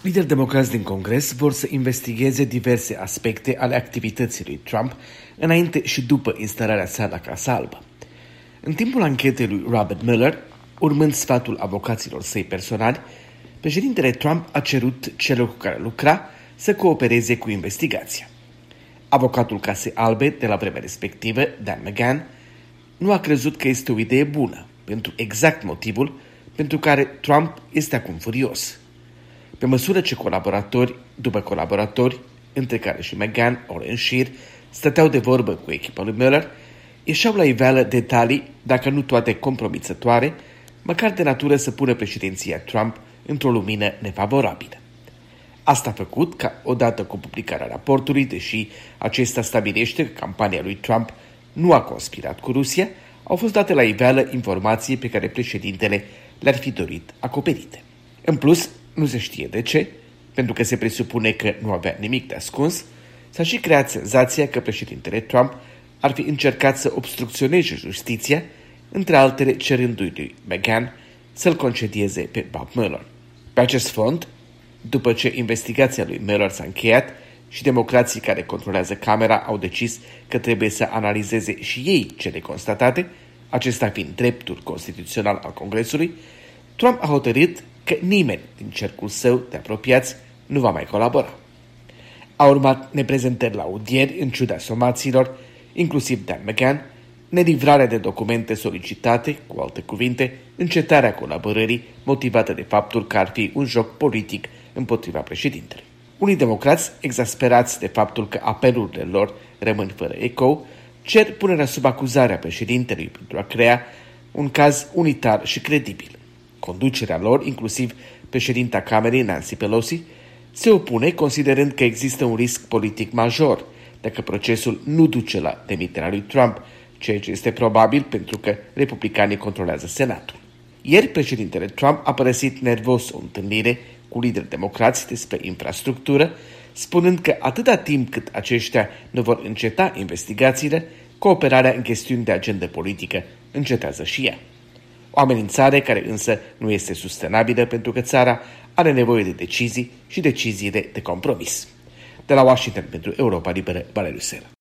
Lideri democrați din Congres vor să investigheze diverse aspecte ale activității lui Trump înainte și după instalarea sa la Casa Albă. În timpul anchetei lui Robert Mueller, urmând sfatul avocaților săi personali, președintele Trump a cerut celor cu care lucra să coopereze cu investigația. Avocatul Casei Albe de la vremea respectivă, Dan McGahn, nu a crezut că este o idee bună, pentru exact motivul pentru care Trump este acum furios. Pe măsură ce colaboratori după colaboratori, între care și McGahn, ori în șir, stăteau de vorbă cu echipa lui Mueller, ieșeau la iveală detalii, dacă nu toate compromițătoare, măcar de natură să pună președinția Trump într-o lumină nefavorabilă. Asta a făcut ca, odată cu publicarea raportului, deși acesta stabilește că campania lui Trump nu a conspirat cu Rusia, au fost date la iveală informații pe care președintele le-ar fi dorit acoperite. În plus, nu se știe de ce, pentru că se presupune că nu avea nimic de ascuns, s-a și creat senzația că președintele Trump ar fi încercat să obstrucționeze justiția, între altele cerându-i lui McGahn să-l concedieze pe Bob Mueller. Pe acest fond, după ce investigația lui Mueller s-a încheiat și democrații care controlează Camera au decis că trebuie să analizeze și ei cele constatate, acesta fiind dreptul constituțional al Congresului, Trump a hotărât că nimeni din cercul său de apropiați nu va mai colabora. A urmat neprezentări la audieri în ciuda somațiilor, inclusiv Dan McGahn, nelivrarea de documente solicitate, cu alte cuvinte, încetarea colaborării motivată de faptul că ar fi un joc politic împotriva președintelui. Unii democrați, exasperați de faptul că apelurile lor rămân fără ecou, cer punerea sub acuzare a președintelui pentru a crea un caz unitar și credibil. Conducerea lor, inclusiv președinta Camerei, Nancy Pelosi, se opune considerând că există un risc politic major dacă procesul nu duce la demiterea lui Trump, ceea ce este probabil pentru că republicanii controlează Senatul. Ieri, președintele Trump a părăsit nervos o întâlnire cu lideri democrați despre infrastructură, spunând că atâta timp cât aceștia nu vor înceta investigațiile, cooperarea în chestiuni de agendă politică încetează și ea. O amenințare care însă nu este sustenabilă pentru că țara are nevoie de decizii și deciziile de compromis. De la Washington pentru Europa Liberă, Valeriu Sela.